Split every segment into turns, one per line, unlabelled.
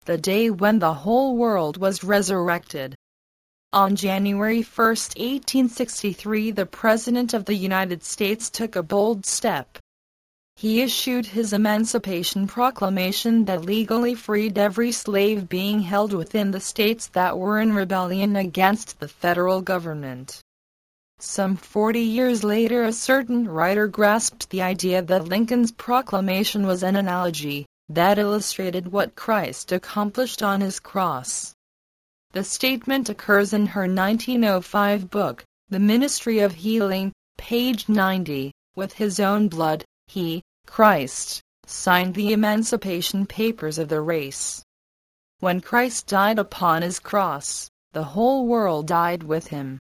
the day when the whole world was resurrected. On January 1, 1863, the President of the United States took a bold step. He issued his Emancipation Proclamation that legally freed every slave being held within the states that were in rebellion against the federal government. Some 40 years later, a certain writer grasped the idea that Lincoln's proclamation was an analogy that illustrated what Christ accomplished on his cross. The statement occurs in her 1905 book, The Ministry of Healing, page 90. With his own blood, he, Christ, signed the emancipation papers of the race. When Christ died upon his cross, the whole world died with him.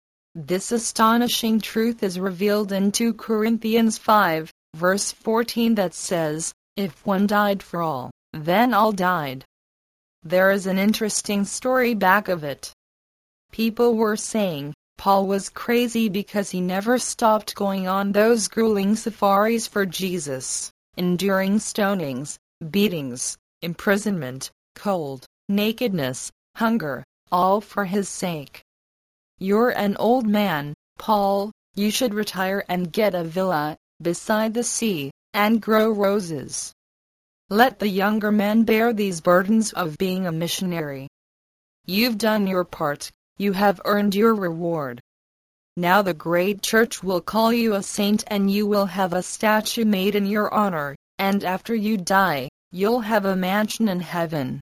This astonishing truth is revealed in 2 Corinthians 5, verse 14 that says, "If one died for all, then all died." There is an interesting story back of it. People were saying Paul was crazy because he never stopped going on those grueling safaris for Jesus, enduring stonings, beatings, imprisonment, cold, nakedness, hunger, all for his sake. "You're an old man, Paul, you should retire and get a villa beside the sea, and grow roses. Let the younger men bear these burdens of being a missionary. You've done your part, you have earned your reward. Now the great church will call you a saint and you will have a statue made in your honor, and after you die, you'll have a mansion in heaven.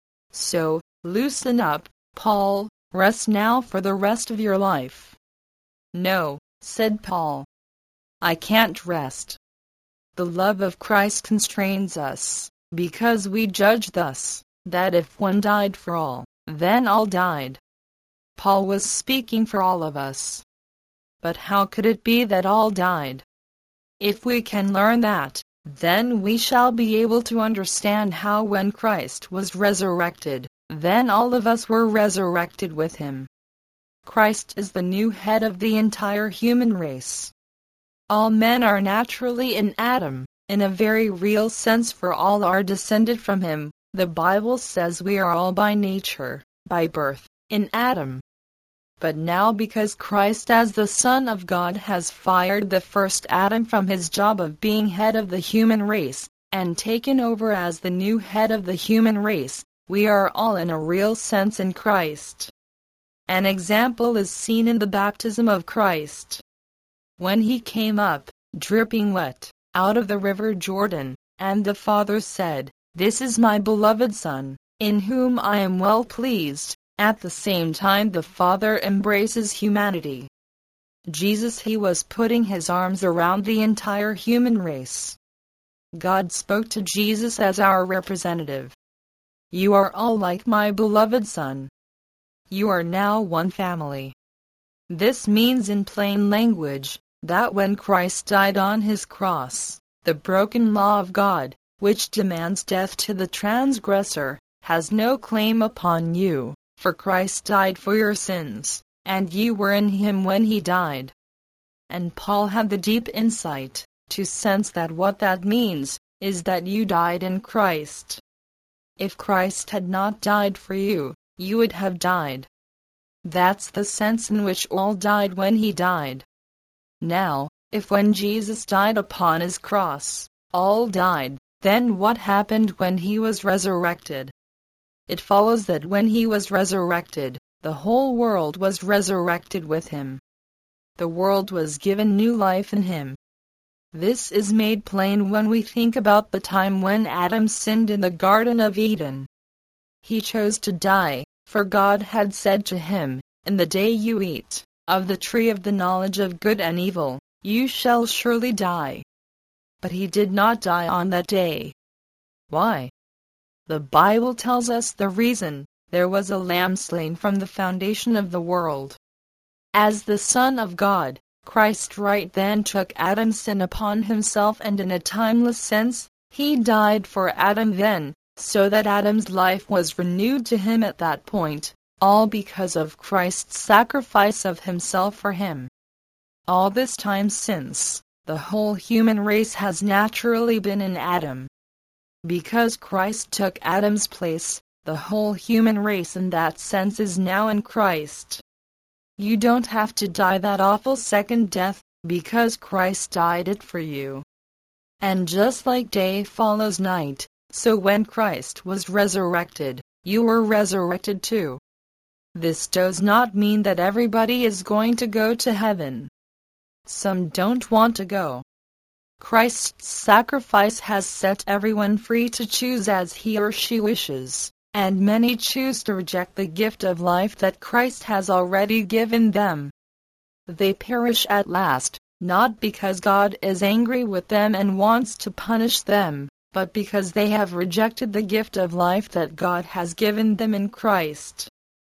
So, loosen up, Paul, rest now for the rest of your life." "No," said Paul. "I can't rest. The love of Christ constrains us, because we judge thus, that if one died for all, then all died." Paul was speaking for all of us. But how could it be that all died? If we can learn that, then we shall be able to understand how when Christ was resurrected, then all of us were resurrected with him. Christ is the new head of the entire human race. All men are naturally in Adam, in a very real sense, for all are descended from him. The Bible says we are all by nature, by birth, in Adam. But now because Christ as the Son of God has fired the first Adam from his job of being head of the human race, and taken over as the new head of the human race, we are all in a real sense in Christ. An example is seen in the baptism of Christ. When he came up, dripping wet, out of the river Jordan, and the Father said, "This is my beloved Son, in whom I am well pleased," at the same time the Father embraces humanity. Jesus, he was putting his arms around the entire human race. God spoke to Jesus as our representative. "You are all like my beloved Son. You are now one family." This means in plain language, that when Christ died on his cross, the broken law of God, which demands death to the transgressor, has no claim upon you, for Christ died for your sins, and you were in him when he died. And Paul had the deep insight to sense that what that means is that you died in Christ. If Christ had not died for you, you would have died. That's the sense in which all died when he died. Now, if when Jesus died upon his cross, all died, then what happened when he was resurrected? It follows that when he was resurrected, the whole world was resurrected with him. The world was given new life in him. This is made plain when we think about the time when Adam sinned in the Garden of Eden. He chose to die, for God had said to him, "In the day you eat of the tree of the knowledge of good and evil, you shall surely die." But he did not die on that day. Why? The Bible tells us the reason. There was a lamb slain from the foundation of the world. As the Son of God, Christ right then took Adam's sin upon himself, and in a timeless sense, he died for Adam then, so that Adam's life was renewed to him at that point, all because of Christ's sacrifice of himself for him. All this time since, the whole human race has naturally been in Adam. Because Christ took Adam's place, The whole human race in that sense is now in Christ. You don't have to die that awful second death, because Christ died it for you. And just like day follows night, so when Christ was resurrected, you were resurrected too. This does not mean that everybody is going to go to heaven. Some don't want to go. Christ's sacrifice has set everyone free to choose as he or she wishes, and many choose to reject the gift of life that Christ has already given them. They perish at last, not because God is angry with them and wants to punish them, but because they have rejected the gift of life that God has given them in Christ.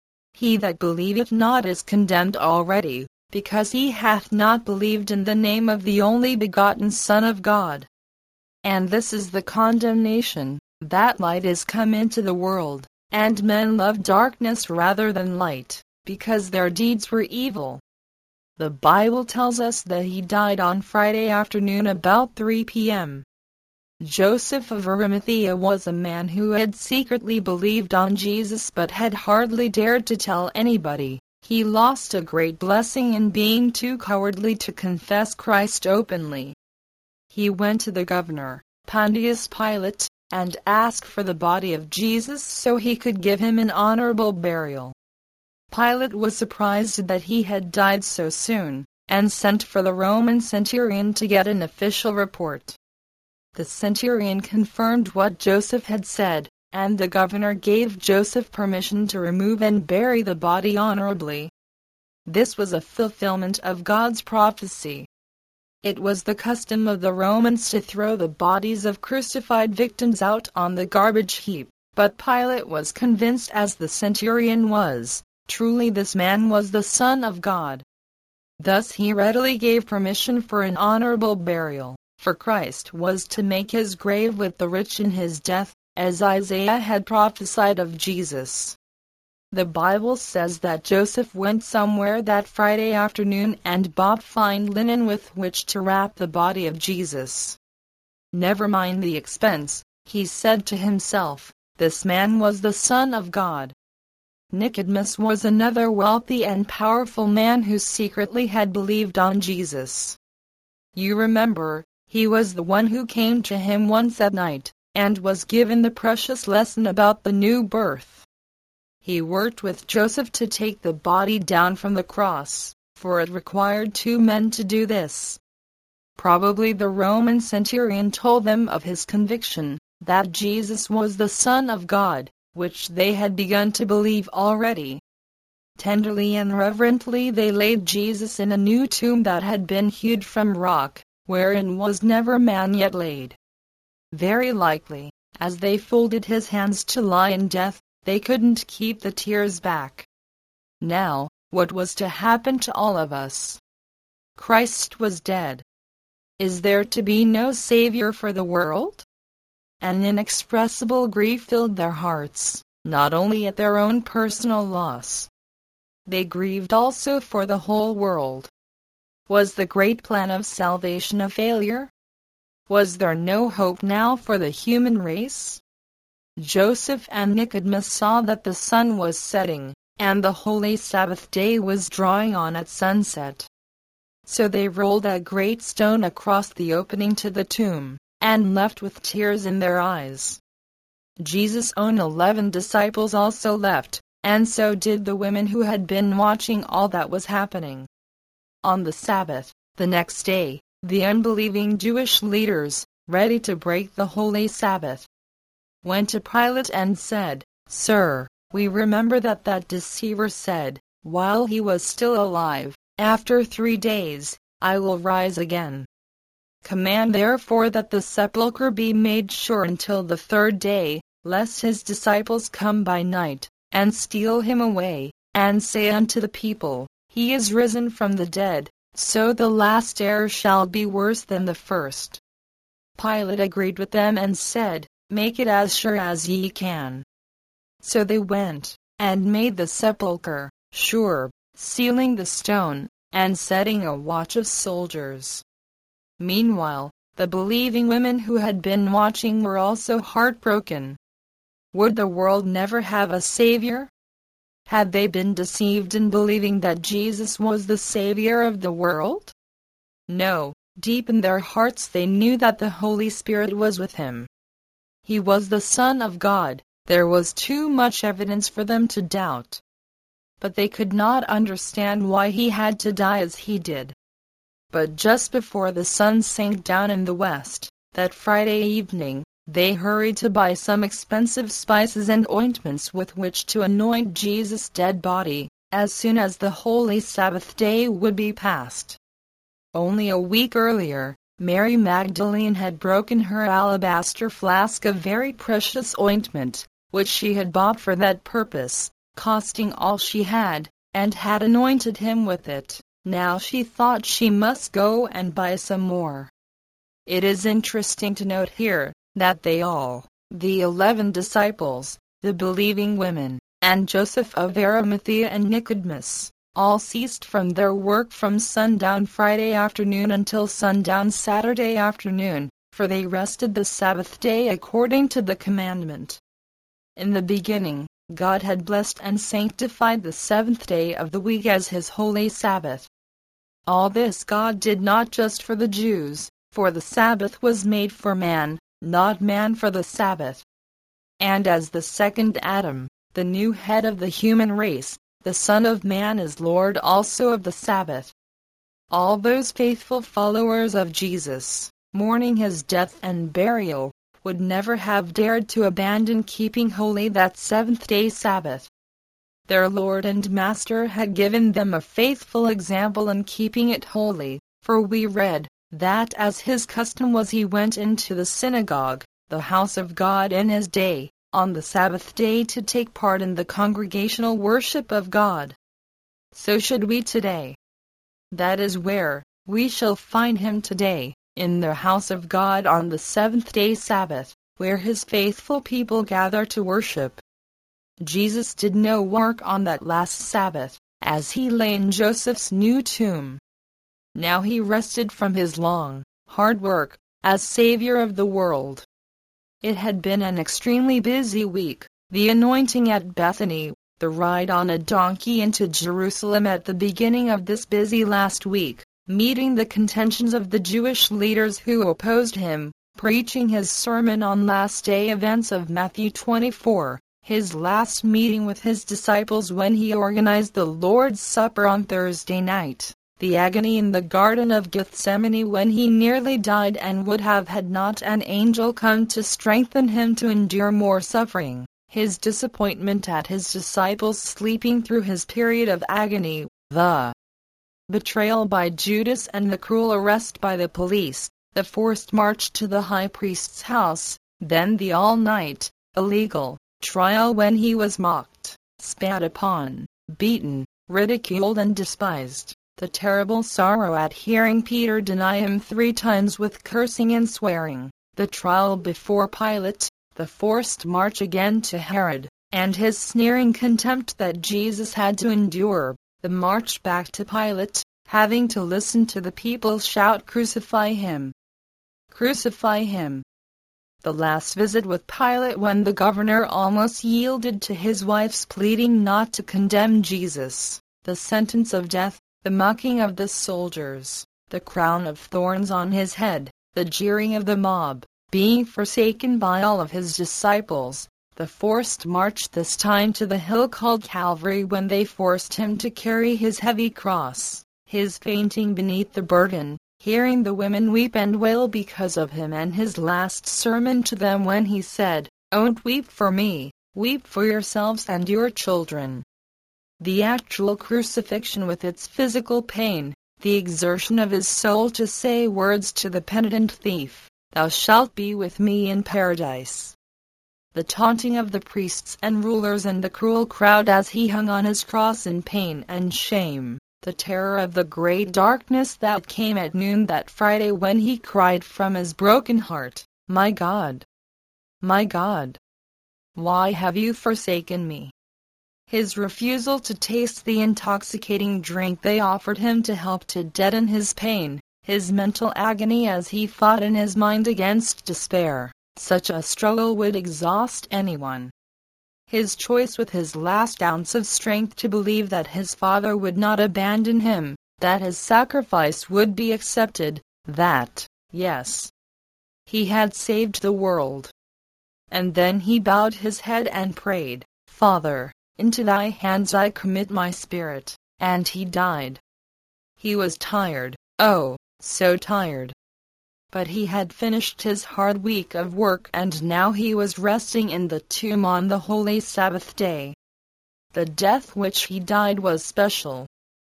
He that believeth not is condemned already, because he hath not believed in the name of the only begotten Son of God. And this is the condemnation, that light is come into the world, and men love darkness rather than light, because their deeds were evil. The Bible tells us that he died on Friday afternoon about 3 p.m. Joseph of Arimathea was a man who had secretly believed on Jesus but had hardly dared to tell anybody. He lost a great blessing in being too cowardly to confess Christ openly. He went to the governor, Pontius Pilate, and asked for the body of Jesus so he could give him an honorable burial. Pilate was surprised that he had died so soon, and sent for the Roman centurion to get an official report. The centurion confirmed what Joseph had said, and the governor gave Joseph permission to remove and bury the body honorably. This was a fulfillment of God's prophecy. It was the custom of the Romans to throw the bodies of crucified victims out on the garbage heap, but Pilate was convinced, as the centurion was, truly this man was the Son of God. Thus he readily gave permission for an honorable burial, for Christ was to make his grave with the rich in his death, as Isaiah had prophesied of Jesus. The Bible says that Joseph went somewhere that Friday afternoon and bought fine linen with which to wrap the body of Jesus. Never mind the expense, he said to himself, this man was the Son of God. Nicodemus was another wealthy and powerful man who secretly had believed on Jesus. You remember, he was the one who came to him once at night, and was given the precious lesson about the new birth. He worked with Joseph to take the body down from the cross, for it required 2 men to do this. Probably the Roman centurion told them of his conviction, that Jesus was the Son of God, which they had begun to believe already. Tenderly and reverently they laid Jesus in a new tomb that had been hewed from rock, wherein was never man yet laid. Very likely, as they folded his hands to lie in death, they couldn't keep the tears back. Now, what was to happen to all of us? Christ was dead. Is there to be no Savior for the world? An inexpressible grief filled their hearts, not only at their own personal loss. They grieved also for the whole world. Was the great plan of salvation a failure? Was there no hope now for the human race? Joseph and Nicodemus saw that the sun was setting, and the holy Sabbath day was drawing on at sunset. So they rolled a great stone across the opening to the tomb, and left with tears in their eyes. Jesus' own 11 disciples also left, and so did the women who had been watching all that was happening. On the Sabbath, the next day, the unbelieving Jewish leaders, ready to break the holy Sabbath, went to Pilate and said, "Sir, we remember that deceiver said, while he was still alive, 'After 3 days, I will rise again.' Command therefore that the sepulchre be made sure until the 3rd day, lest his disciples come by night, and steal him away, and say unto the people, He is risen from the dead, so the last error shall be worse than the first." Pilate agreed with them and said, "Make it as sure as ye can." So they went, and made the sepulchre sure, sealing the stone, and setting a watch of soldiers. Meanwhile, the believing women who had been watching were also heartbroken. Would the world never have a Savior? Had they been deceived in believing that Jesus was the Savior of the world? No, deep in their hearts they knew that the Holy Spirit was with him. He was the Son of God. There was too much evidence for them to doubt. But they could not understand why he had to die as he did. But just before the sun sank down in the west, that Friday evening, they hurried to buy some expensive spices and ointments with which to anoint Jesus' dead body, as soon as the holy Sabbath day would be past. Only a week earlier, Mary Magdalene had broken her alabaster flask of very precious ointment, which she had bought for that purpose, costing all she had, and had anointed him with it. Now she thought she must go and buy some more. It is interesting to note here that they all, the 11 disciples, the believing women, and Joseph of Arimathea and Nicodemus, all ceased from their work from sundown Friday afternoon until sundown Saturday afternoon, for they rested the Sabbath day according to the commandment. In the beginning, God had blessed and sanctified the seventh day of the week as his holy Sabbath. All this God did not just for the Jews, for the Sabbath was made for man, not man for the Sabbath. And as the second Adam, the new head of the human race, the Son of Man is Lord also of the Sabbath. All those faithful followers of Jesus, mourning his death and burial, would never have dared to abandon keeping holy that seventh-day Sabbath. Their Lord and Master had given them a faithful example in keeping it holy, for we read that as his custom was he went into the synagogue, the house of God in his day, on the Sabbath day to take part in the congregational worship of God. So should we today. That is where we shall find him today, in the house of God on the seventh-day Sabbath, where his faithful people gather to worship. Jesus did no work on that last Sabbath, as he lay in Joseph's new tomb. Now he rested from his long, hard work, as Savior of the world. It had been an extremely busy week, the anointing at Bethany, the ride on a donkey into Jerusalem at the beginning of this busy last week, meeting the contentions of the Jewish leaders who opposed him, preaching his sermon on last day events of Matthew 24, his last meeting with his disciples when he organized the Lord's Supper on Thursday night, the agony in the Garden of Gethsemane when he nearly died and would have had not an angel come to strengthen him to endure more suffering, his disappointment at his disciples sleeping through his period of agony, the betrayal by Judas and the cruel arrest by the police, the forced march to the high priest's house, then the all-night, illegal trial when he was mocked, spat upon, beaten, ridiculed and despised, the terrible sorrow at hearing Peter deny him 3 times with cursing and swearing, the trial before Pilate, the forced march again to Herod, and his sneering contempt that Jesus had to endure, the march back to Pilate, having to listen to the people shout, "Crucify him! Crucify him!" The last visit with Pilate when the governor almost yielded to his wife's pleading not to condemn Jesus, the sentence of death, the mocking of the soldiers, the crown of thorns on his head, the jeering of the mob, being forsaken by all of his disciples, the forced march this time to the hill called Calvary when they forced him to carry his heavy cross, his fainting beneath the burden, hearing the women weep and wail because of him, and his last sermon to them when he said, "Don't weep for me, weep for yourselves and your children." The actual crucifixion with its physical pain, the exertion of his soul to say words to the penitent thief, "Thou shalt be with me in paradise." The taunting of the priests and rulers and the cruel crowd as he hung on his cross in pain and shame, the terror of the great darkness that came at noon that Friday when he cried from his broken heart, my God, why have you forsaken me?" His refusal to taste the intoxicating drink they offered him to help to deaden his pain, his mental agony as he fought in his mind against despair. Such a struggle would exhaust anyone, his choice with his last ounce of strength to believe that his Father would not abandon him, that his sacrifice would be accepted, that, yes, he had saved the world. And then he bowed his head and prayed, "Father, into thy hands I commit my spirit," and he died. He was tired, oh, so tired. But he had finished his hard week of work and now he was resting in the tomb on the holy Sabbath day. The death which he died was special.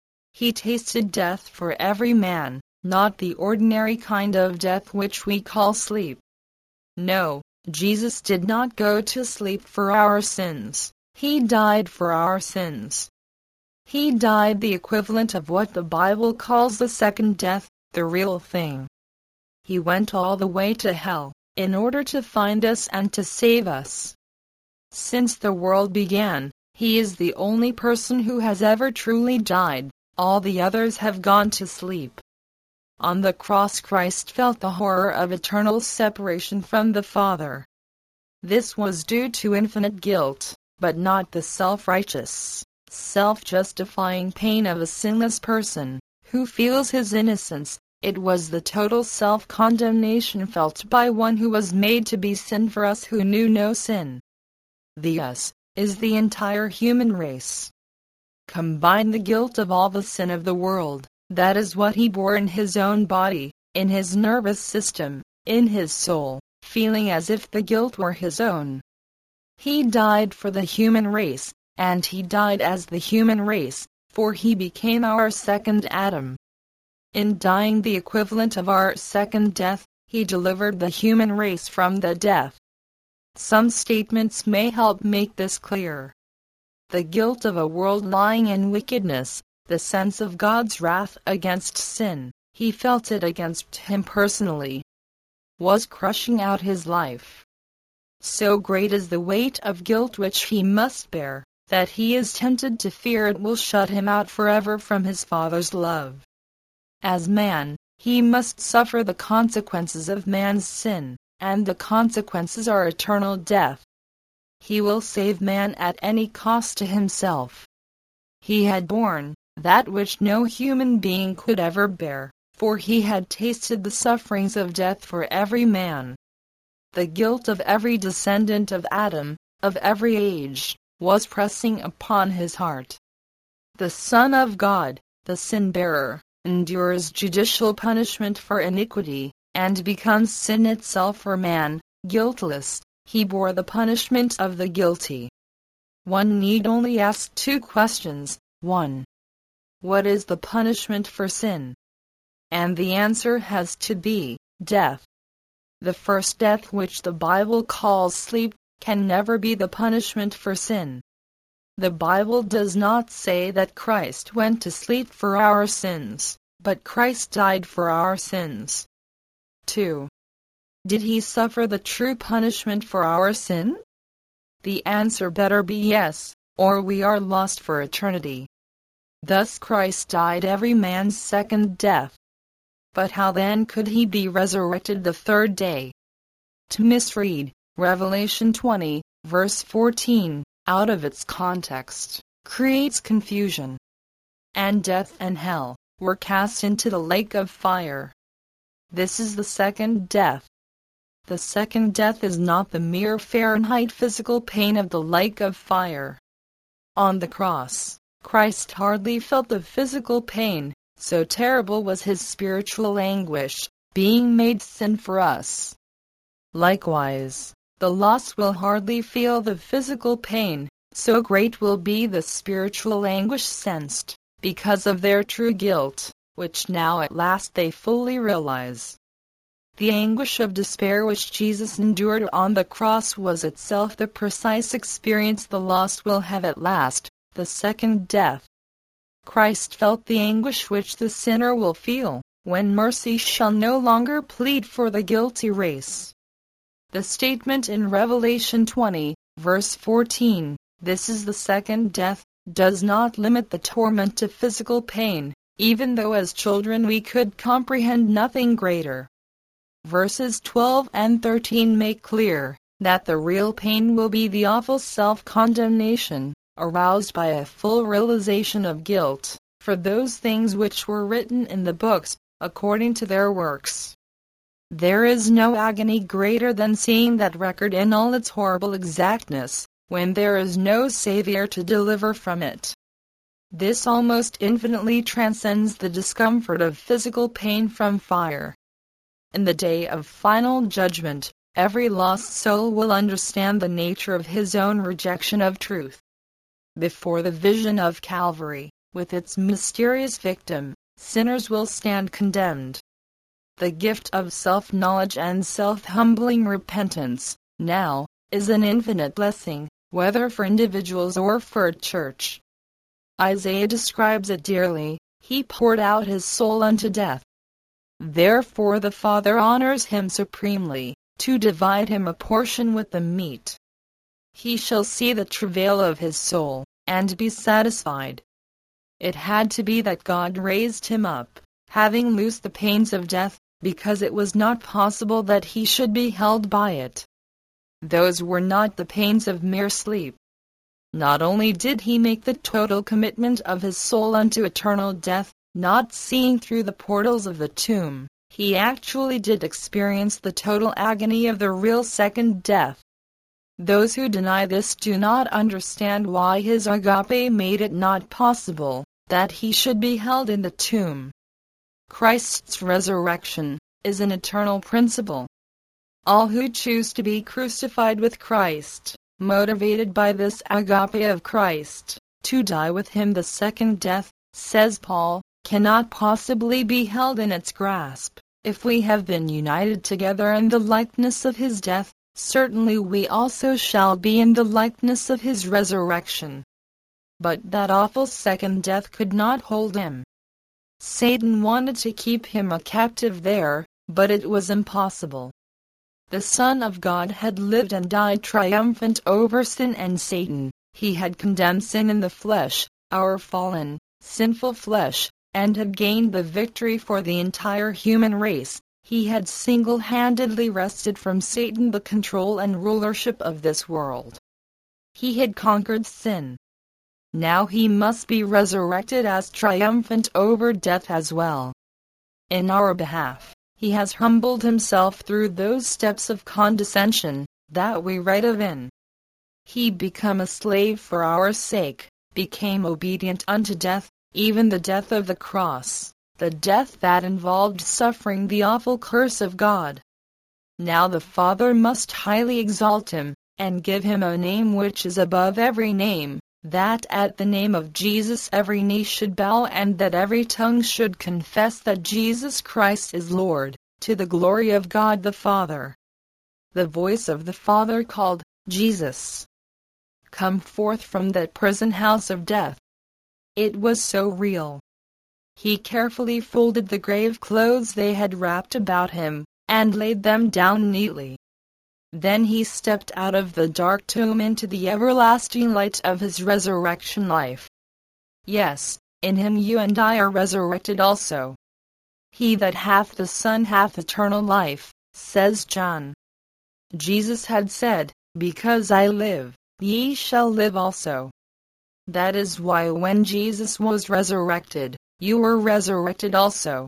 He tasted death for every man, not the ordinary kind of death which we call sleep. No, Jesus did not go to sleep for our sins. He died for our sins. He died the equivalent of what the Bible calls the second death, the real thing. He went all the way to hell, in order to find us and to save us. Since the world began, he is the only person who has ever truly died. All the others have gone to sleep. On the cross Christ felt the horror of eternal separation from the Father. This was due to infinite guilt, but not the self-righteous, self-justifying pain of a sinless person, who feels his innocence. It was the total self-condemnation felt by one who was made to be sin for us who knew no sin. The us is the entire human race. Combine the guilt of all the sin of the world, that is what he bore in his own body, in his nervous system, in his soul, feeling as if the guilt were his own. He died for the human race, and he died as the human race, for he became our second Adam. In dying the equivalent of our second death, he delivered the human race from the death. Some statements may help make this clear. The guilt of a world lying in wickedness, the sense of God's wrath against sin, he felt it against him personally, was crushing out his life. So great is the weight of guilt which he must bear, that he is tempted to fear it will shut him out forever from his Father's love. As man, he must suffer the consequences of man's sin, and the consequences are eternal death. He will save man at any cost to himself. He had borne that which no human being could ever bear, for he had tasted the sufferings of death for every man. The guilt of every descendant of Adam, of every age, was pressing upon his heart. The Son of God, the sin-bearer, endures judicial punishment for iniquity, and becomes sin itself for man, guiltless. He bore the punishment of the guilty. One need only ask two questions. 1. What is the punishment for sin? And the answer has to be death. The first death, which the Bible calls sleep, can never be the punishment for sin. The Bible does not say that Christ went to sleep for our sins, but Christ died for our sins. 2. Did he suffer the true punishment for our sin? The answer better be yes, or we are lost for eternity. Thus Christ died every man's second death. But how then could he be resurrected the third day? To misread Revelation 20, verse 14, out of its context, creates confusion. And death and hell were cast into the lake of fire. This is the second death. The second death is not the mere Fahrenheit physical pain of the lake of fire. On the cross, Christ hardly felt the physical pain, so terrible was his spiritual anguish, being made sin for us. Likewise, the lost will hardly feel the physical pain, so great will be the spiritual anguish sensed, because of their true guilt, which now at last they fully realize. The anguish of despair which Jesus endured on the cross was itself the precise experience the lost will have at last, the second death. Christ felt the anguish which the sinner will feel, when mercy shall no longer plead for the guilty race. The statement in Revelation 20, verse 14, "This is the second death," does not limit the torment to physical pain, even though as children we could comprehend nothing greater. Verses 12 and 13 make clear, that the real pain will be the awful self-condemnation, aroused by a full realization of guilt, for those things which were written in the books, according to their works. There is no agony greater than seeing that record in all its horrible exactness, when there is no Savior to deliver from it. This almost infinitely transcends the discomfort of physical pain from fire. In the day of final judgment, every lost soul will understand the nature of his own rejection of truth. Before the vision of Calvary, with its mysterious victim, sinners will stand condemned. The gift of self-knowledge and self-humbling repentance, now, is an infinite blessing, whether for individuals or for a church. Isaiah describes it dearly: he poured out his soul unto death. Therefore the Father honors him supremely, to divide him a portion with the meat. He shall see the travail of his soul, and be satisfied. It had to be that God raised him up, having loosed the pains of death, because it was not possible that he should be held by it. Those were not the pains of mere sleep. Not only did he make the total commitment of his soul unto eternal death, not seeing through the portals of the tomb, he actually did experience the total agony of the real second death. Those who deny this do not understand why his agape made it not possible that he should be held in the tomb. Christ's resurrection is an eternal principle. All who choose to be crucified with Christ, motivated by this agape of Christ, to die with him the second death, says Paul, cannot possibly be held in its grasp. If we have been united together in the likeness of his death, certainly we also shall be in the likeness of his resurrection. But that awful second death could not hold him. Satan wanted to keep him a captive there, but it was impossible. The Son of God had lived and died triumphant over sin and Satan. He had condemned sin in the flesh, our fallen, sinful flesh, and had gained the victory for the entire human race. He had single-handedly wrested from Satan the control and rulership of this world. He had conquered sin. Now he must be resurrected as triumphant over death as well. In our behalf, he has humbled himself through those steps of condescension that we read of in. He became a slave for our sake, became obedient unto death, even the death of the cross, the death that involved suffering the awful curse of God. Now the Father must highly exalt him, and give him a name which is above every name, that at the name of Jesus every knee should bow and that every tongue should confess that Jesus Christ is Lord, to the glory of God the Father. The voice of the Father called, Jesus, come forth from that prison house of death. It was so real. He carefully folded the grave clothes they had wrapped about him, and laid them down neatly. Then he stepped out of the dark tomb into the everlasting light of his resurrection life. Yes, in him you and I are resurrected also. He that hath the Son hath eternal life, says John. Jesus had said, because I live, ye shall live also. That is why when Jesus was resurrected, you were resurrected also.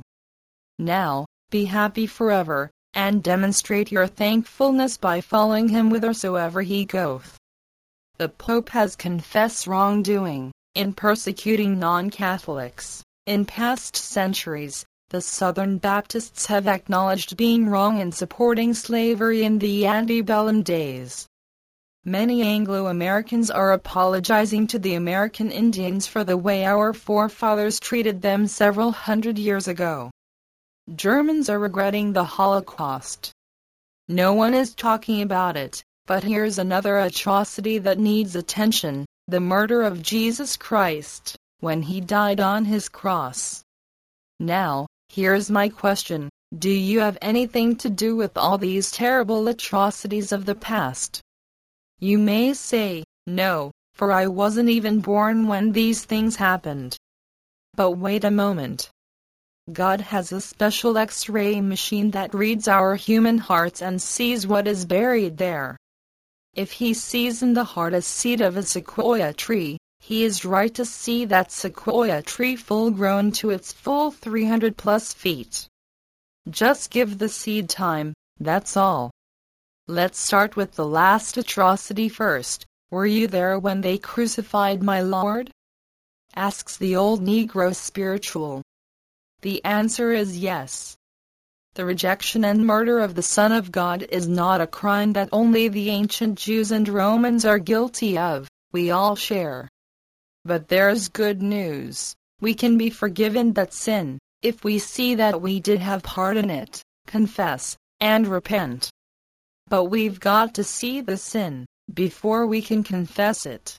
Now, be happy forever, and demonstrate your thankfulness by following him whithersoever he goeth. The Pope has confessed wrongdoing, in persecuting non-Catholics. In past centuries, the Southern Baptists have acknowledged being wrong in supporting slavery in the antebellum days. Many Anglo-Americans are apologizing to the American Indians for the way our forefathers treated them several hundred years ago. Germans are regretting the Holocaust. No one is talking about it, but here's another atrocity that needs attention: the murder of Jesus Christ, when he died on his cross. Now, here's my question: do you have anything to do with all these terrible atrocities of the past? You may say, no, for I wasn't even born when these things happened. But wait a moment. God has a special X-ray machine that reads our human hearts and sees what is buried there. If he sees in the heart a seed of a sequoia tree, he is right to see that sequoia tree full grown to its full 300 plus feet. Just give the seed time, that's all. Let's start with the last atrocity first. Were you there when they crucified my Lord? Asks the old Negro spiritual. The answer is yes. The rejection and murder of the Son of God is not a crime that only the ancient Jews and Romans are guilty of, we all share. But there's good news. We can be forgiven that sin, if we see that we did have part in it, confess, and repent. But we've got to see the sin, before we can confess it.